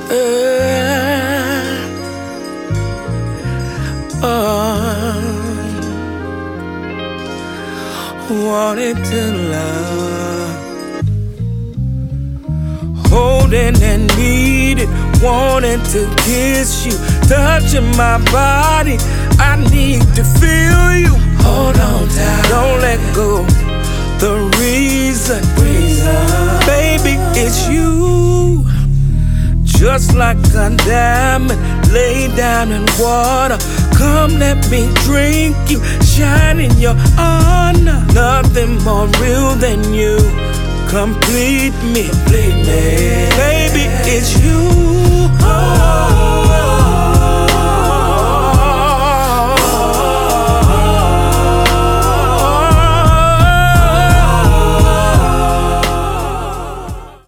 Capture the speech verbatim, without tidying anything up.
Oh, wanted to love, holding and needed, wanting to kiss you, touching my body. I need to feel you. Hold on tight, don't let go. The reason, reason, baby, it's you. Just like a diamond laid down in water. Come let me drink you, shine in your honor. Nothing more real than you. Complete me, complete me.